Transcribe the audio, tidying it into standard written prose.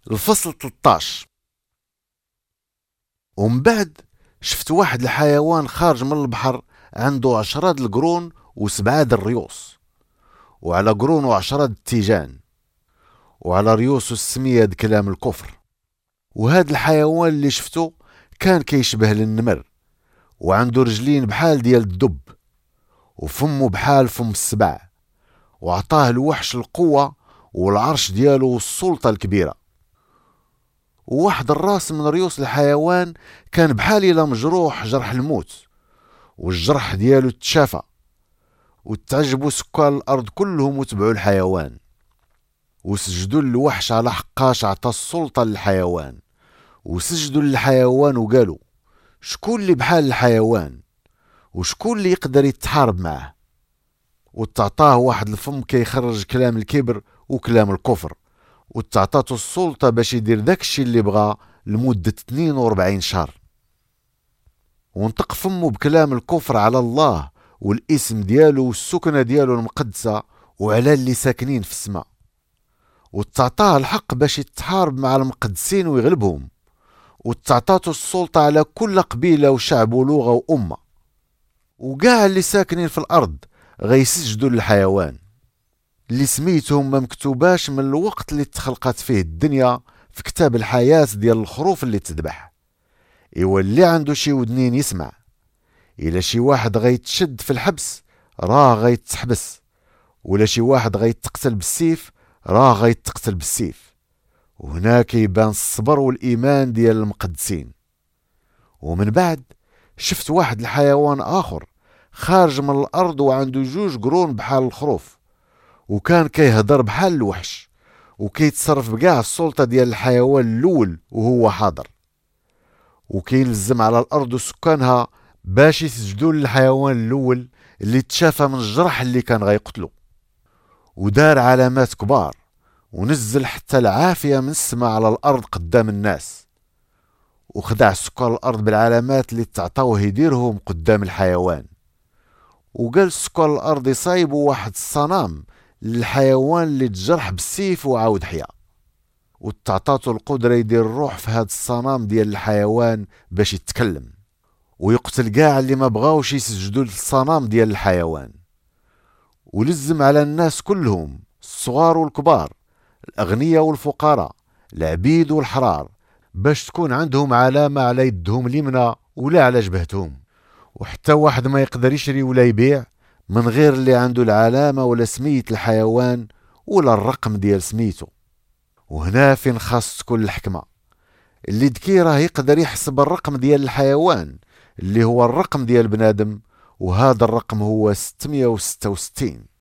الفصل 13. ومن بعد شفت واحد الحيوان خارج من البحر، عنده 10 القرون و7 الريوس، وعلى قرونه 10 التيجان، وعلى ريوسه السمية كلام الكفر. وهذا الحيوان اللي شفته كان كيشبه للنمر، وعنده رجلين بحال ديال الدب، وفمه بحال فم السبع، وعطاه الوحش القوة والعرش ديالو والسلطة الكبيرة. وواحد الراس من ريوس الحيوان كان بحال إلا مجروح جرح الموت، والجرح ديالو تشافى، وتعجبوا سكان الأرض كلهم وتبعوا الحيوان، وسجدوا للوحش على حقاش عطى السلطة للحيوان. وسجدوا للحيوان وقالوا: شكون اللي بحال الحيوان، وشكون اللي يقدر يتحارب معه؟ وتعطاه واحد الفم كيخرج كلام الكبر وكلام الكفر، وتعطاتو السلطة باش يدير داكشي اللي بغا لمدة 42 شهر. ونطق فمو بكلام الكفر على الله والاسم ديالو والسكنة ديالو المقدسة، وعلى اللي ساكنين في السماء. وتعطاه الحق باش يتحارب مع المقدسين ويغلبهم، وتعطاتو السلطة على كل قبيلة وشعب ولغة وأمة. وقاع اللي ساكنين في الأرض غيسجدوا للحيوان اللي سميتهم ما مكتوباش من الوقت اللي تخلقت فيه الدنيا في كتاب الحياة ديال الخروف اللي تذبح. إيوا اللي عنده شي ودنين يسمع. إلا شي واحد غيتشد في الحبس راه غيتحبس، ولا شي واحد غيتقتل بالسيف راه غيتقتل بالسيف. وهنا كيبان الصبر والإيمان ديال المقدسين. ومن بعد شفت واحد الحيوان آخر خارج من الأرض، وعنده 2 قرون بحال الخروف، وكان كيهضر بحال الوحش، وكيتصرف بكاع السلطة ديال الحيوان الأول وهو حاضر. وكيلزم على الأرض وسكانها باش يسجدوا للحيوان الأول اللي تشافى من الجرح اللي كان غيقتلو. ودار علامات كبار، ونزل حتى العافية من السماء على الأرض قدام الناس، وخدع سكان الأرض بالعلامات اللي تعطاوه يديرهم قدام الحيوان. وقال سكان الأرض يصايبوا واحد الصنام للحيوان اللي تجرح بالسيف وعاود حيا، وتعطاتو القدرة يدير الروح في هاد الصنام ديال الحيوان باش يتكلم، ويقتل كاع اللي ما بغاوش يسجدوا للصنام ديال الحيوان. ولزم على الناس كلهم، الصغار والكبار، الأغنياء والفقراء، العبيد والحرار، باش تكون عندهم علامة على يدهم اليمنى ولا على جبهتهم. وحتى واحد ما يقدر يشري ولا يبيع من غير اللي عنده العلامة ولا سمية الحيوان ولا الرقم ديال سميته. وهنا فين خاص تكون الحكمة. اللي ذكي راه يقدر يحسب الرقم ديال الحيوان اللي هو الرقم ديال بنادم، وهذا الرقم هو 666.